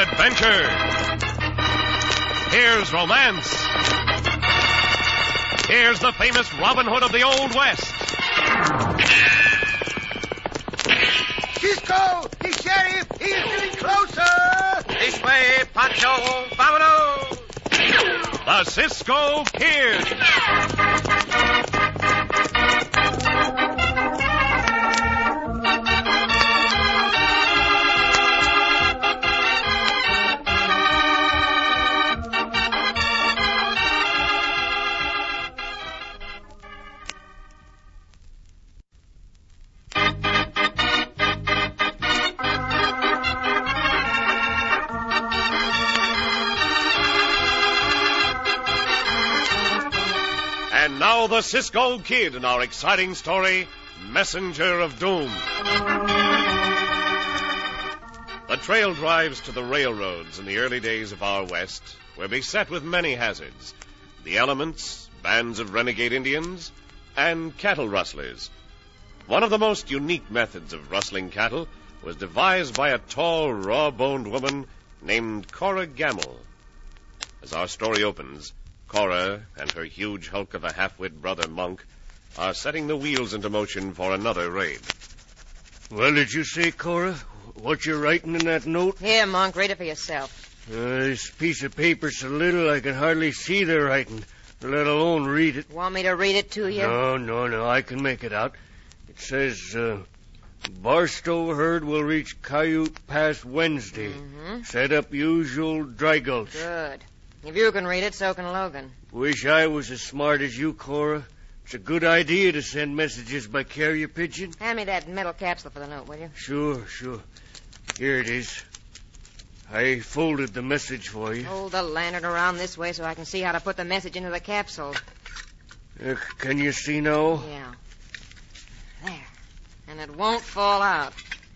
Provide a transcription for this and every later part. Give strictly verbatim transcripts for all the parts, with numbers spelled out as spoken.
adventure. Here's romance. Here's the famous Robin Hood of the Old West. Cisco, the sheriff, he is getting closer. This way, Pancho, vámonos. The Cisco Kid. And now the Cisco Kid in our exciting story, Messenger of Doom. The trail drives to the railroads in the early days of our West were beset with many hazards. The elements, bands of renegade Indians, and cattle rustlers. One of the most unique methods of rustling cattle was devised by a tall, raw-boned woman named Cora Gamble. As our story opens, Cora and her huge hulk of a half-wit brother, Monk, are setting the wheels into motion for another raid. Well, did you say, Cora, what you're writing in that note? Here, Monk, read it for yourself. Uh, this piece of paper's so little I can hardly see the writing, let alone read it. Want me to read it to you? No, no, no, I can make it out. It says, uh, Barstow herd will reach Coyote Pass Wednesday. Mm-hmm. Set up usual dry gulch. Good. If you can read it, so can Logan. Wish I was as smart as you, Cora. It's a good idea to send messages by carrier pigeon. Hand me that metal capsule for the note, will you? Sure, sure. Here it is. I folded the message for you. Hold the lantern around this way so I can see how to put the message into the capsule. Uh, can you see now? Yeah. There. And it won't fall out.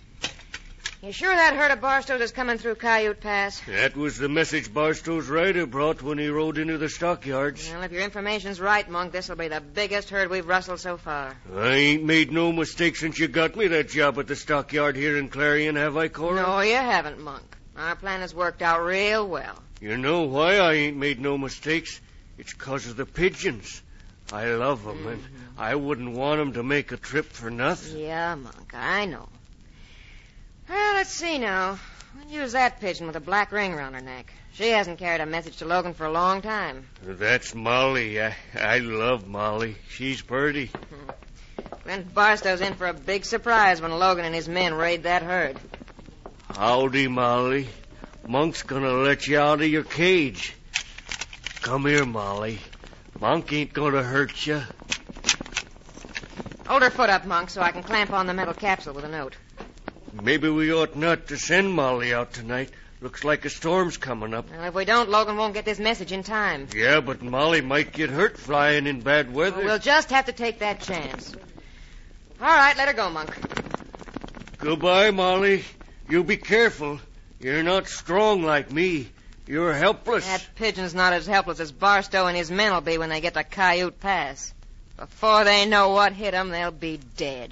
You sure that herd of Barstows is coming through Coyote Pass? That was the message Barstow's rider brought when he rode into the stockyards. Well, if your information's right, Monk, this'll be the biggest herd we've rustled so far. I ain't made no mistake since you got me that job at the stockyard here in Clarion, have I, Cora? No, you haven't, Monk. Our plan has worked out real well. You know why I ain't made no mistakes? It's 'cause of the pigeons. I love 'em, mm-hmm. and I wouldn't want 'em to make a trip for nothing. Yeah, Monk, I know. Well, let's see now. We'll use that pigeon with a black ring around her neck. She hasn't carried a message to Logan for a long time. That's Molly. I, I love Molly. She's pretty. Clint Barstow's in for a big surprise when Logan and his men raid that herd. Howdy, Molly. Monk's gonna let you out of your cage. Come here, Molly. Monk ain't gonna hurt you. Hold her foot up, Monk, so I can clamp on the metal capsule with a note. Maybe we ought not to send Molly out tonight. Looks like a storm's coming up. Well, if we don't, Logan won't get this message in time. Yeah, but Molly might get hurt flying in bad weather. Well, we'll just have to take that chance. All right, let her go, Monk. Goodbye, Molly. You be careful. You're not strong like me. You're helpless. That pigeon's not as helpless as Barstow and his men will be when they get to Coyote Pass. Before they know what hit them, they'll be dead.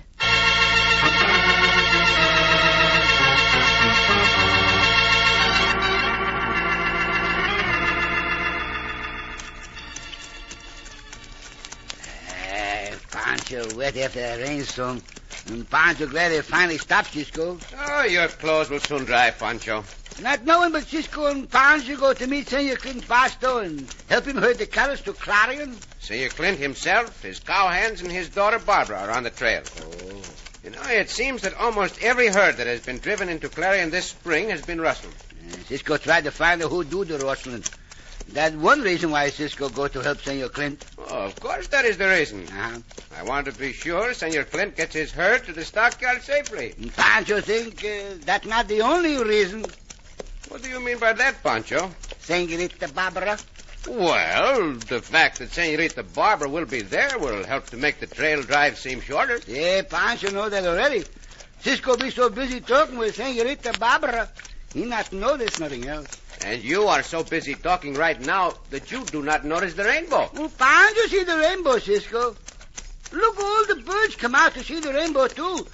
Pancho wet after that rainstorm. And Pancho glad it finally stopped, Cisco. Oh, your clothes will soon dry, Pancho. Not knowing but Cisco and Pancho go to meet Senor Clint Barstow and help him herd the cattle to Clarion. Senor Clint himself, his cowhands, and his daughter Barbara are on the trail. Oh. You know, it seems that almost every herd that has been driven into Clarion this spring has been rustled. Uh, Cisco tried to find out who do the rustling. That's one reason why Cisco go to help Senor Clint. Oh, of course that is the reason. Uh-huh. I want to be sure Senor Clint gets his herd to the stockyard safely. And Pancho think uh, that's not the only reason. What do you mean by that, Pancho? Senorita Barbara? Well, the fact that Senorita Barbara will be there will help to make the trail drive seem shorter. Yeah, Pancho know that already. Cisco be so busy talking with Senorita Barbara, he not notice nothing else. And you are so busy talking right now that you do not notice the rainbow. Oh, Pancho see the rainbow, Cisco. Look, all the birds come out to see the rainbow, too.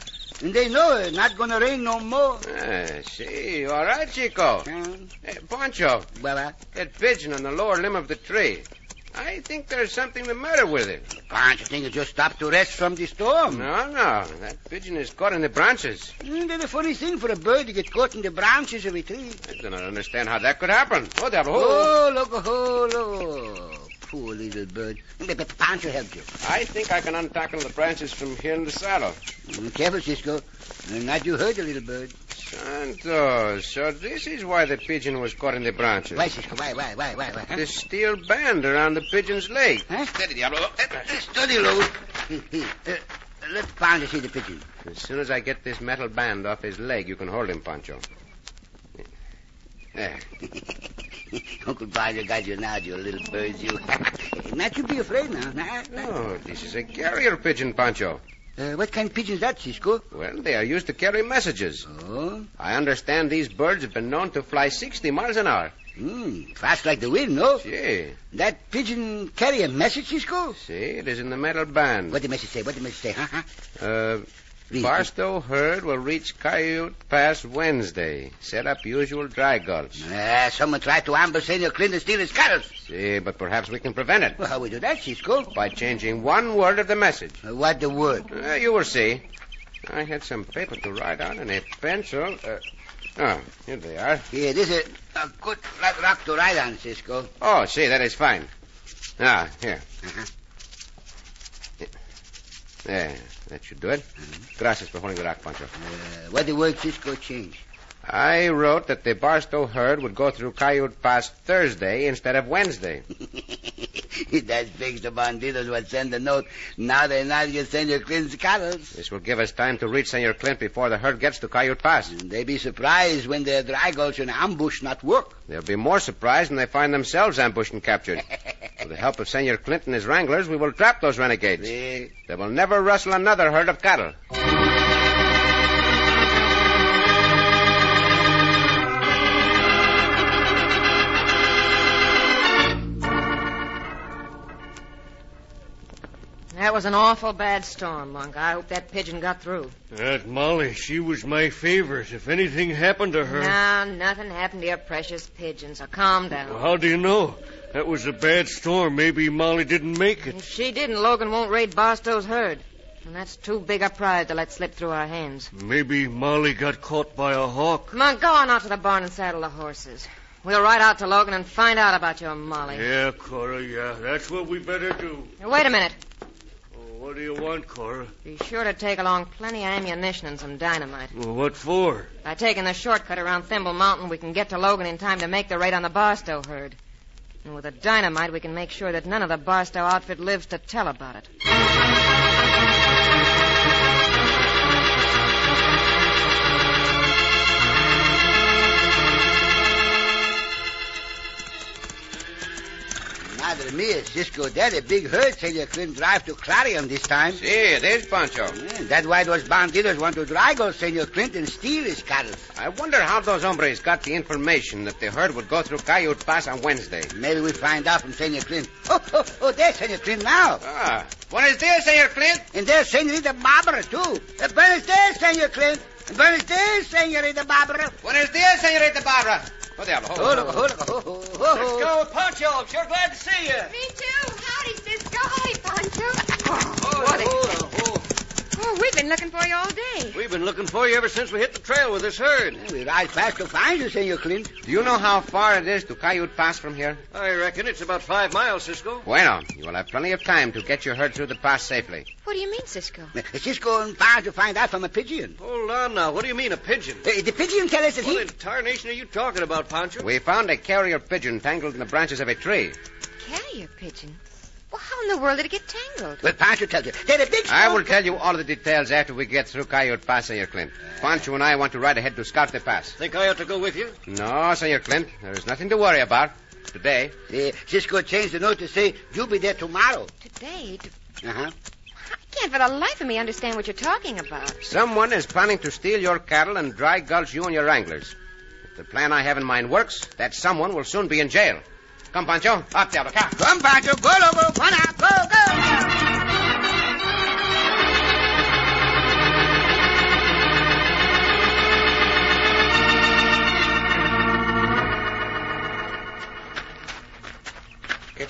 And they know it's not going to rain no more. Ah, see, all right, Chico. Uh, Hey, Pancho, well, uh, that pigeon on the lower limb of the tree. I think there's something the matter with it. can't you think it just stopped to rest from the storm? No, no. That pigeon is caught in the branches. Mm, that's a funny thing for a bird to get caught in the branches of a tree. I do not understand how that could happen. Oh, devil. Oh, look, oh, look. Poor little bird. Pancho help you. I think I can untackle the branches from here in the saddle. Mm, careful, Cisco. Not you hurt the little bird. Santos, so this is why the pigeon was caught in the branches. Why, Cisco? Why, why, why, why, why? Huh? The steel band around the pigeon's leg. Huh? Steady, Diablo. Steady, Lou. Uh, let Pancho see the pigeon. As soon as I get this metal band off his leg, you can hold him, Pancho. There. Uncle Pancho got you now, you little bird, you. Not you be afraid now. Nah, nah. Oh, this is a carrier pigeon, Pancho. Uh, what kind of pigeon is that, Cisco? Well, they are used to carry messages. Oh? I understand these birds have been known to fly sixty miles an hour. Hmm, fast like the wind, no? Gee. That pigeon carry a message, Cisco? See, it is in the metal band. What the message say? What the message say? Huh? huh? Uh, Read. Barstow herd will reach Coyote Pass Wednesday. Set up usual dry gulch. Ah, someone tried to ambush Senor Clint and steal his cattle. See, but perhaps we can prevent it Well, how we do that, Cisco? by changing one word of the message. Uh, what the word? Uh, you will see. I had some paper to write on and a pencil. Uh, oh, here they are. Yeah, this is a good flat rock to ride on, Cisco. Oh, see, that is fine. Ah, here. Uh-huh. There, that should do it. Gracias for holding the rock, Pancho. Uh, what the word Cisco change? I wrote that the Barstow herd would go through Coyote Pass Thursday instead of Wednesday. That fixed the bandidos would send a note. Now they're not going to send your Clint's cattle. This will give us time to reach Senor Clint before the herd gets to Coyote Pass. They be surprised when their dry gulch and ambush not work. They'll be more surprised when they find themselves ambushed and captured. With the help of Senor Clint and his wranglers, we will trap those renegades. Well, They will never rustle another herd of cattle. That was an awful bad storm, Monk. I hope that pigeon got through. That Molly, she was my favorite. If anything happened to her... No, nothing happened to your precious pigeon, so calm down. Well, how do you know? That was a bad storm. Maybe Molly didn't make it. If she didn't, Logan won't raid Barstow's herd. And that's too big a prize to let slip through our hands. Maybe Molly got caught by a hawk. Come on, go on out to the barn and saddle the horses. We'll ride out to Logan and find out about your Molly. Yeah, Cora, yeah. That's what we better do. Now, wait a minute. Oh, what do you want, Cora? Be sure to take along plenty of ammunition and some dynamite. Well, what for? By taking the shortcut around Thimble Mountain, we can get to Logan in time to make the raid on the Barstow herd. And with the dynamite, we can make sure that none of the Barstow outfit lives to tell about it. Madre mia, Cisco, that a big herd say you couldn't drive to Clarion this time. See, it is, Pancho. Yeah, that's why those bandidos want to drag old Senor Clint and steal his cattle. I wonder how those hombres got the information that the herd would go through Coyote Pass on Wednesday. Maybe we find out from Senor Clint. Oh, oh, oh, there's Senor Clint now. Ah, buenos dias, Senor Clint. And there's Senorita Barbara, too. Uh, buenos dias, Senor Clint. Buenos dias, Senorita Barbara. Buenos dias, Senorita Barbara. Oh, diablo. Oh, look, oh, look, oh, oh, oh. Go, Pancho. I'm sure glad to see you. Me too. Howdy, Cisco. Howdy, Pancho. Oh, What is oh, oh. Oh, we've been looking for you all day. We've been looking for you ever since we hit the trail with this herd. Yeah, we ride fast to find you, Senor Clint. Do you know how far it is to Coyote Pass from here? I reckon it's about five miles, Cisco. Bueno, you will have plenty of time to get your herd through the pass safely. What do you mean, Cisco? Uh, Cisco and Pancho find out from a pigeon. Hold on now. What do you mean, a pigeon? Uh, the pigeon tell us that What he... in tarnation are you talking about, Pancho? We found a carrier pigeon tangled in the branches of a tree. Carrier pigeon? Well, how in the world did it get tangled? Well, Pancho tells you. They're a big... I will tell you all of the details after we get through Coyote Pass, Senor Clint. Pancho and I want to ride ahead to scout the pass. Think I ought to go with you? No, Senor Clint. There is nothing to worry about today. Uh, Cisco changed the note to say you'll be there tomorrow. Today? To... Uh-huh. I can't for the life of me understand what you're talking about. Someone is planning to steal your cattle and dry gulch you and your wranglers. If the plan I have in mind works, that someone will soon be in jail. Come, Pancho. Up, Diablo. Come. Come, Pancho. Go, Logo. Go now. Go, go.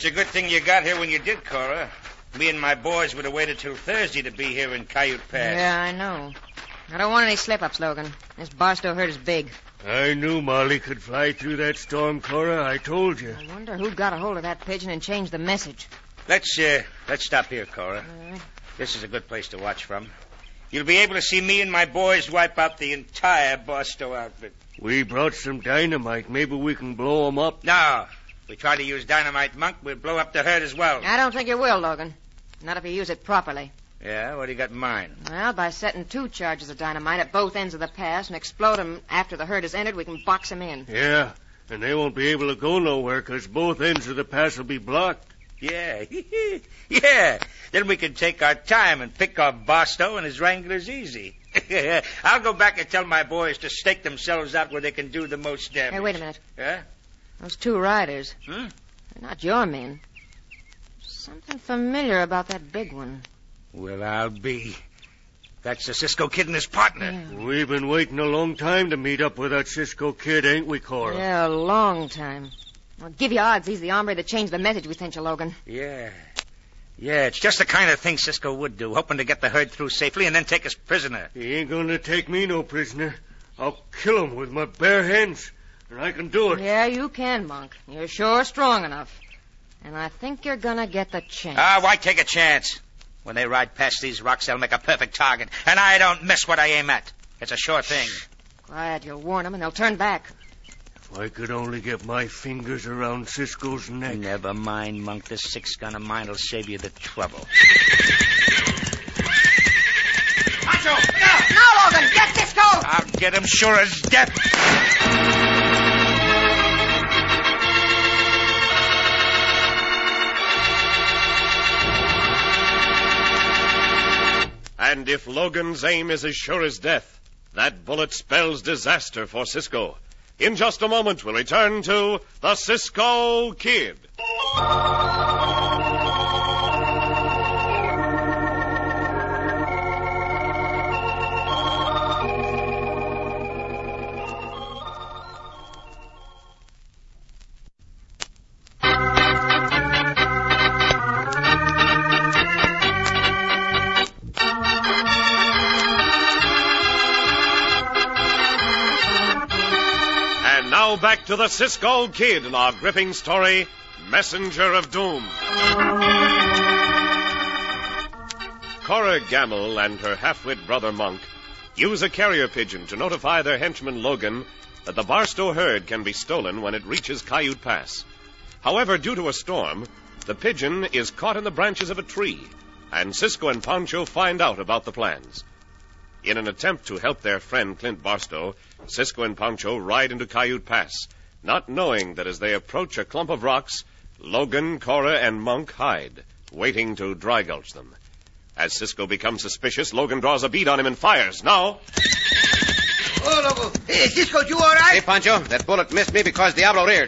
it's a good thing you got here when you did, Cora. Me and my boys would have waited till Thursday to be here in Coyote Pass. Yeah, I know. I don't want any slip-ups, Logan. This Barstow herd is big. I knew Molly could fly through that storm, Cora. I told you. I wonder who got a hold of that pigeon and changed the message. Let's, uh, let's stop here, Cora. All right. This is a good place to watch from. You'll be able to see me and my boys wipe out the entire Barstow outfit. We brought some dynamite. Maybe we can blow 'em up. No. If we try to use dynamite, Monk, we'll blow up the herd as well. I don't think you will, Logan. Not if you use it properly. Yeah? What do you got in mind? Well, by setting two charges of dynamite at both ends of the pass and explode 'em after the herd is entered, we can box 'em in. Yeah, and they won't be able to go nowhere because both ends of the pass will be blocked. Yeah. Yeah. Then we can take our time and pick off Barstow and his wranglers easy. I'll go back and tell my boys to stake themselves out where they can do the most damage. Hey, wait a minute. Huh? Those two riders. Hmm? They're not your men. Something familiar about that big one. Well, I'll be. That's the Cisco Kid and his partner. Yeah. We've been waiting a long time to meet up with that Cisco Kid, ain't we, Cora? Yeah, a long time. I'll give you odds he's the hombre that changed the message we sent you, Logan. Yeah. Yeah, it's just the kind of thing Cisco would do, hoping to get the herd through safely and then take us prisoner. He ain't going to take me no prisoner. I'll kill him with my bare hands, and I can do it. Yeah, you can, Monk. You're sure strong enough. And I think you're gonna get the chance. Ah, why take a chance? When they ride past these rocks, they'll make a perfect target, and I don't miss what I aim at. It's a sure thing. Quiet, you'll warn them, and they'll turn back. If I could only get my fingers around Cisco's neck. Never mind, Monk. This six-gun of mine will save you the trouble. Pancho, look out! Now, Logan, get Cisco! I'll get him sure as death. And if Logan's aim is as sure as death, that bullet spells disaster for Cisco. In just a moment, we'll return to the Cisco Kid. Now back to the Cisco Kid in our gripping story, Messenger of Doom. Cora Gamble and her half-wit brother Monk use a carrier pigeon to notify their henchman Logan that the Barstow herd can be stolen when it reaches Coyote Pass. However, due to a storm, the pigeon is caught in the branches of a tree, and Cisco and Pancho find out about the plans. In an attempt to help their friend Clint Barstow, Cisco and Pancho ride into Coyote Pass, not knowing that as they approach a clump of rocks, Logan, Cora, and Monk hide, waiting to dry gulch them. As Cisco becomes suspicious, Logan draws a bead on him and fires. Now... Oh, Logo. Hey, Cisco, you all right? Hey, Pancho, that bullet missed me because Diablo reared.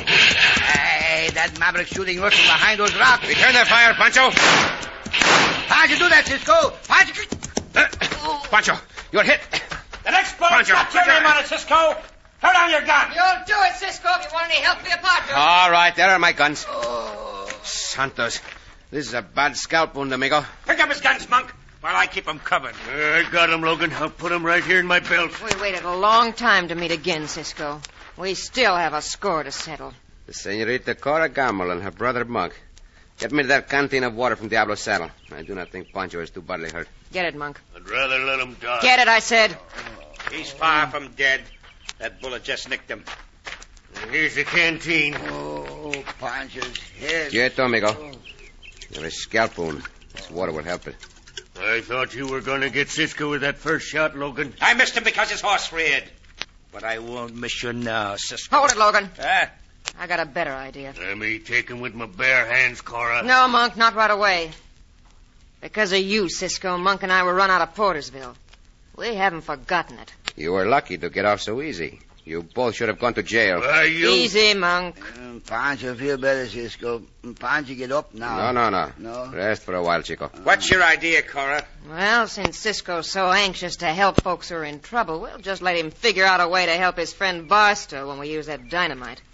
Hey, that maverick shooting us from behind those rocks. Return their fire, Pancho. How'd you do that, Cisco? Pancho... Uh, Pancho, you're hit. The next bullet's got your name on it, Cisco. Throw down your gun. You'll do it, Cisco, if you want any help, be a partner. All right, there are my guns. Oh. Santos, this is a bad scalp wound, amigo. Pick up his guns, Monk, while I keep them covered. Uh, I got him, Logan. I'll put him right here in my belt. We waited a long time to meet again, Cisco. We still have a score to settle. The Senorita Cora Gamble and her brother Monk. Get me that canteen of water from Diablo's saddle. I do not think Pancho is too badly hurt. Get it, Monk. I'd rather let him die. Get it, I said. He's far from dead. That bullet just nicked him. Here's the canteen. Oh, Pancho's head. Quieto, amigo. You have a scalp wound. This water will help it. I thought you were going to get Cisco with that first shot, Logan. I missed him because his horse reared. But I won't miss you now, Cisco. Hold it, Logan. Ah. I got a better idea. Let me take him with my bare hands, Cora. No, Monk, not right away. Because of you, Cisco, Monk and I were run out of Portersville. We haven't forgotten it. You were lucky to get off so easy. You both should have gone to jail. Why, you... Easy, Monk. Um, Pancho feel better, Cisco. Pancho get up now. No, no, no. No? Rest for a while, Chico. What's your idea, Cora? Well, since Cisco's so anxious to help folks who are in trouble, we'll just let him figure out a way to help his friend Barstow when we use that dynamite.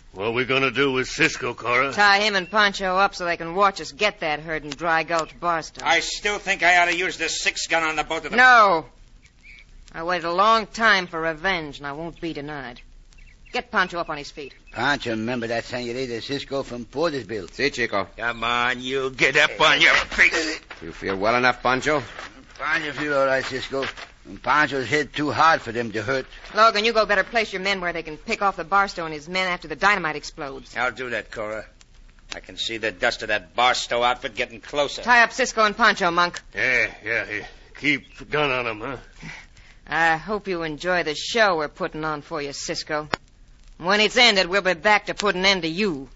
What are we going to do with Cisco, Cora? Tie him and Pancho up so they can watch us get that herd in Dry Gulch, Barstow. I still think I ought to use the six gun on the both of them. No. I waited a long time for revenge, and I won't be denied. Get Pancho up on his feet. Pancho, remember that Senorita Cisco from Portersville. See, Chico. Come on, you get up on your feet. You feel well enough, Pancho? Pancho feel all right, Cisco. And Pancho's hit too hard for them to hurt. Logan, you go better place your men where they can pick off the Barstow and his men after the dynamite explodes. I'll do that, Cora. I can see the dust of that Barstow outfit getting closer. Tie up Cisco and Pancho, Monk. Yeah, yeah. yeah. Keep the gun on them, huh? I hope you enjoy the show we're putting on for you, Cisco. When it's ended, we'll be back to put an end to you.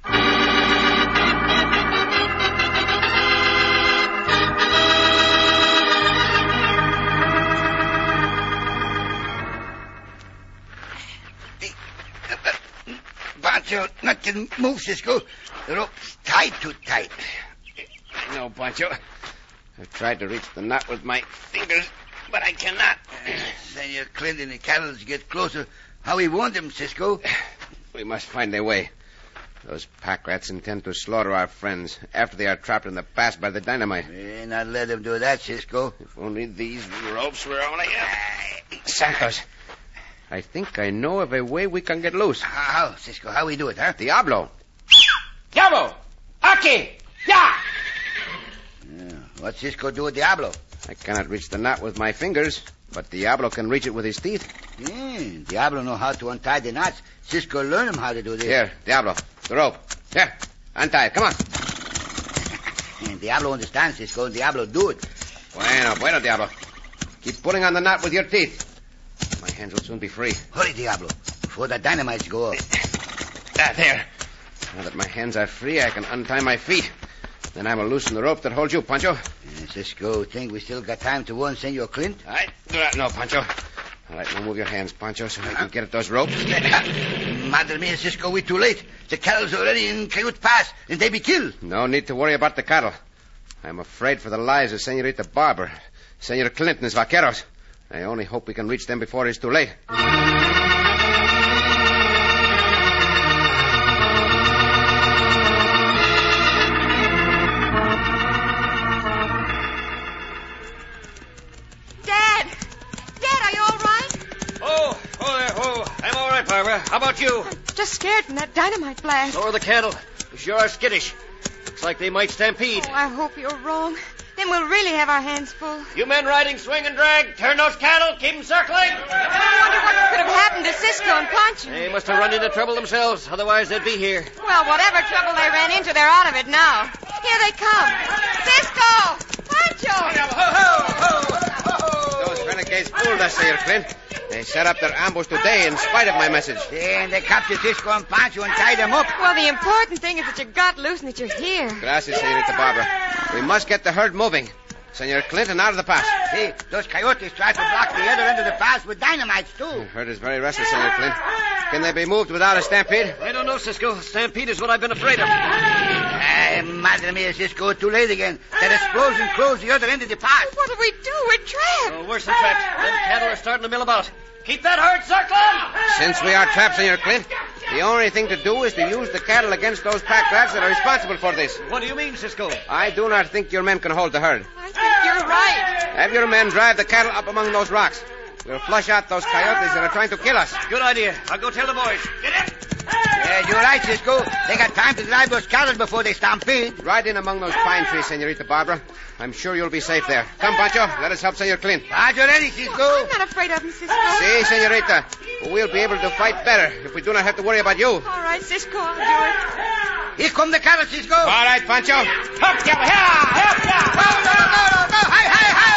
Pancho, not to move, Cisco. The rope's tied too tight. No, Pancho. I've tried to reach the knot with my fingers, but I cannot. Uh, Senor Clint and the cattle get closer. How we want them, Cisco? We must find a way. Those pack rats intend to slaughter our friends after they are trapped in the pass by the dynamite. We not let them do that, Cisco. If only these ropes were only... Santos, I think I know of a way we can get loose. How, Cisco? How we do it, huh? Diablo. Diablo! Aki! Ya! Yeah. What Cisco do with Diablo? I cannot reach the knot with my fingers, but Diablo can reach it with his teeth. Yeah, Diablo know how to untie the knots. Cisco learn him how to do this. Here, Diablo, the rope. Here, untie it. Come on. And Diablo understands, Cisco, and Diablo do it. Bueno, bueno, Diablo. Keep pulling on the knot with your teeth. My hands will soon be free. Hurry, Diablo, before the dynamites go off. Ah, there. Now that my hands are free, I can untie my feet. Then I will loosen the rope that holds you, Pancho. Yeah, Cisco, think we still got time to warn Senor Clint? I do not know, Pancho. All right, now move your hands, Pancho, so I can get at those ropes. Madre mia, Cisco, we too late. The cattle's already in Coyote Pass, and they be killed. No need to worry about the cattle. I'm afraid for the lives of Senorita Barber, Senor Clint and his vaqueros. I only hope we can reach them before it's too late. Barbara. How about you? I'm just scared from that dynamite blast. So are the cattle. We sure are skittish. Looks like they might stampede. Oh, I hope you're wrong. Then we'll really have our hands full. You men riding swing and drag, turn those cattle, keep them circling. I wonder what could have happened to Cisco and Pancho. They must have run into trouble themselves, otherwise they'd be here. Well, whatever trouble they ran into, they're out of it now. Here they come. Cisco! Pancho! Those renegades fooled us, Senor Clint. They set up their ambush today in spite of my message. And they captured Cisco and Pancho and tied them up. Well, the important thing is that you got loose and that you're here. Gracias, Senorita Barbara. We must get the herd moving. Senor Clinton out of the pass. See, those coyotes tried to block the other end of the pass with dynamites, too. The herd is very restless, Senor Clint. Can they be moved without a stampede? I don't know, Cisco. Stampede is what I've been afraid of. Ah, madre mia, Cisco, too late again. That explosion closed the other end of the pass. What'll we do? We're trapped. Oh, worse than trapped. Them cattle are starting to mill about. Keep that herd circling! Since we are trapped, Senor Clint, the only thing to do is to use the cattle against those pack rats that are responsible for this. What do you mean, Cisco? I do not think your men can hold the herd. I think you're right. Have your men drive the cattle up among those rocks. We'll flush out those coyotes that are trying to kill us. Good idea. I'll go tell the boys. Get in! Yeah, you're right, Cisco. They got time to drive those cattle before they stampede. Ride in among those pine trees, Senorita Barbara. I'm sure you'll be safe there. Come, Pancho. Let us help Senor Clint. Pancho ready, Cisco. I'm not afraid of him, Cisco. See, Senorita. We'll be able to fight better if we do not have to worry about you. All right, Cisco, I'll do it. Here come the cattle, Cisco. All right, Pancho. Up, cattle. Here, up, yeah. Go, go, go, go. Hi, hi, hi.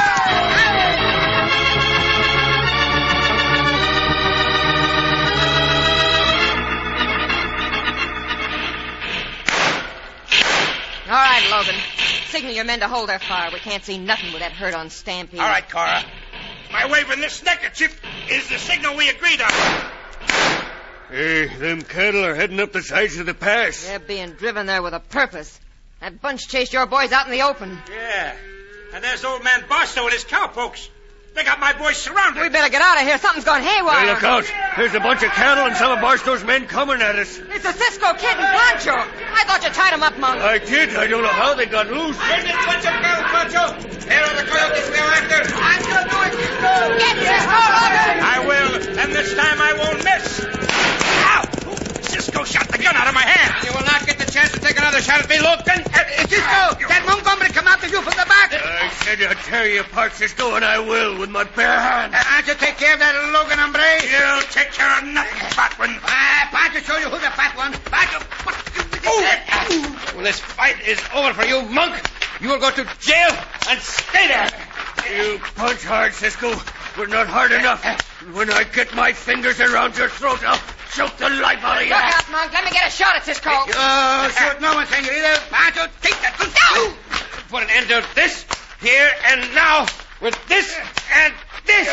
All right, Logan. Signal your men to hold their fire. We can't see nothing with that herd on stampede. All right, Cora. My waving this neckerchief is the signal we agreed on. Hey, them cattle are heading up the sides of the pass. They're being driven there with a purpose. That bunch chased your boys out in the open. Yeah. And there's old man Barstow and his cowpokes. They got my boys surrounded. We better get out of here. Something's gone haywire. Hey, look out. There's a bunch of cattle and some of Barstow's men coming at us. It's a Cisco Kid and Pancho. I thought you tied them up, Monk. I did. I don't know how they got loose. Here's this bunch of cattle, Pancho. Here are the coyotes we're after. Pancho, do it, Cisco. Get Cisco, Logan. I will, and this time I won't miss. Ow! Cisco shot the gun out of my hand. You will not get the chance to take another shot at me, Logan. Uh, Cisco, that Montgomery come after you from the back. I said I'd tear you apart, Cisco, and I will with my bare hands. Uh, Pancho, take care of that Logan hombre. You'll take care of nothing, fat one. Ah, Pancho, show you who's the fat one. Pancho. When this fight is over for you, monk, you will go to jail and stay there. You punch hard, Cisco, but not hard enough. When I get my fingers around your throat, I'll choke the life out of you. Look out, Monk. Let me get a shot at Cisco. Oh, shoot no one, senorita. Pancho, take that. No! Put an end to this here and now with this and this.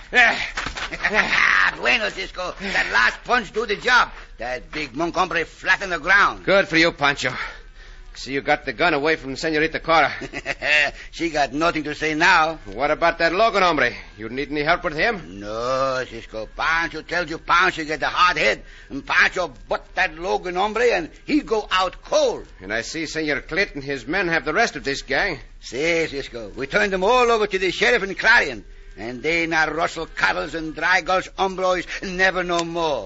Ah, bueno, Cisco. That last punch do the job. That big Montgomery flat on the ground. Good for you, Pancho. See, you got the gun away from Senorita Cora. She got nothing to say now. What about that Logan hombre? You need any help with him? No, Cisco. Pancho tells you Pancho get the hard head. And Pancho butt that Logan hombre and he go out cold. And I see Senor Clit and his men have the rest of this gang. See, Cisco. We turned them all over to the sheriff in Clarion. And they not Russell Cattles and Dry Gulch hombres never no more.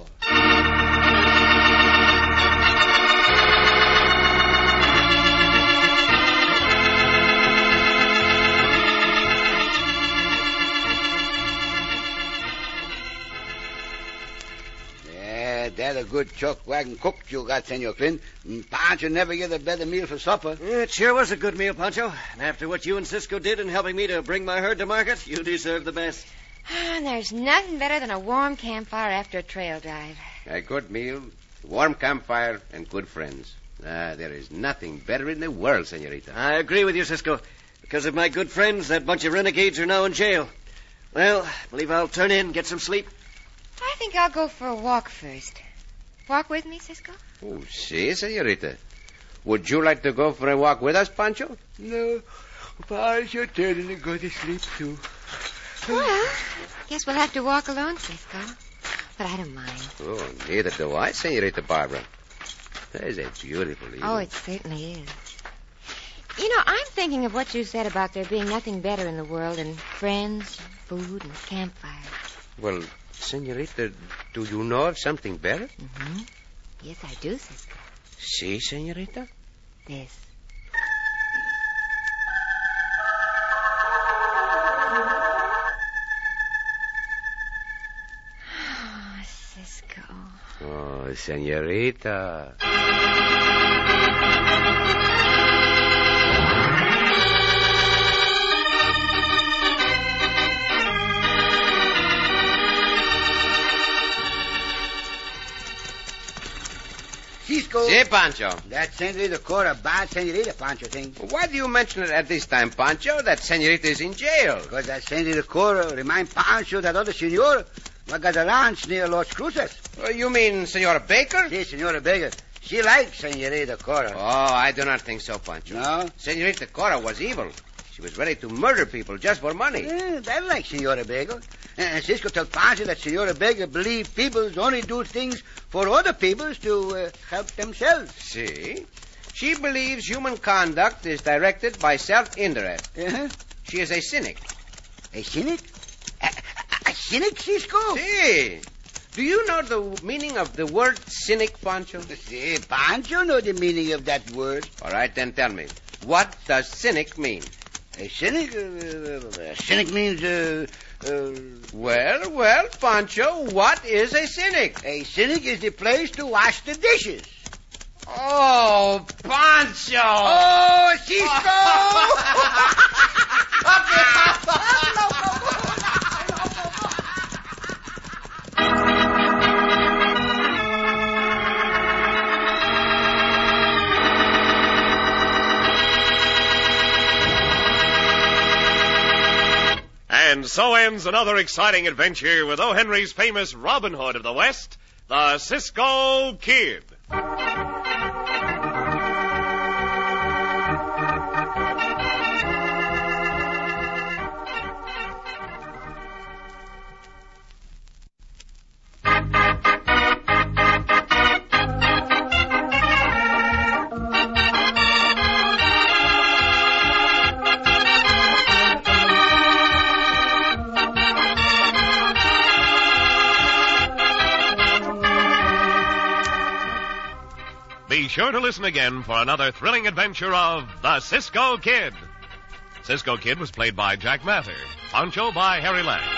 That's a good chuck wagon cook you got, Senor Clint. Pancho never get a better meal for supper. Yeah, it sure was a good meal, Pancho. And after what you and Cisco did in helping me to bring my herd to market, you deserve the best. And there's nothing better than a warm campfire after a trail drive. A good meal, warm campfire, and good friends. Ah, there is nothing better in the world, Senorita. I agree with you, Cisco. Because of my good friends, that bunch of renegades are now in jail. Well, I believe I'll turn in and get some sleep. I think I'll go for a walk first. Walk with me, Cisco? Oh, si, Senorita. Would you like to go for a walk with us, Pancho? No. Pancho turning to go to sleep, too. Well, guess we'll have to walk alone, Cisco. But I don't mind. Oh, neither do I, Senorita Barbara. There's a beautiful evening. Oh, it certainly is. You know, I'm thinking of what you said about there being nothing better in the world than friends, food, and campfire. Well, Senorita, do you know of something better? Mm-hmm. Yes, I do, Cisco. Si, Senorita? This. Oh, Cisco. Oh, Senorita. Cisco. Si, Pancho. That Senorita Cora, bad Senorita, Pancho thinks. Why do you mention it at this time, Pancho? That Senorita is in jail. Because that Senorita Cora remind Pancho that other senor who got a ranch near Los Cruces. Oh, you mean Senora Baker? Si, Senora Baker. She likes Senorita Cora. Oh, I do not think so, Pancho. No? Senorita Cora was evil. She was ready to murder people just for money. Yeah, that like Senora Baker. And Cisco told Pancho that Senora Baker believed people only do things for other people to uh, help themselves. See? She believes human conduct is directed by self-interest. Uh-huh. She is a cynic. A cynic? A, a, a cynic, Cisco? See? Do you know the meaning of the word cynic, Pancho? Si, Pancho know the meaning of that word. All right, then tell me. What does cynic mean? A cynic? Uh, a cynic means, uh, uh... Well, well, Pancho, what is a cynic? A cynic is the place to wash the dishes. Oh, Pancho! Oh, Cisco! And so ends another exciting adventure with O. Henry's famous Robin Hood of the West, the Cisco Kid. Be sure to listen again for another thrilling adventure of the Cisco Kid. Cisco Kid was played by Jack Mather. Pancho by Harry Lang.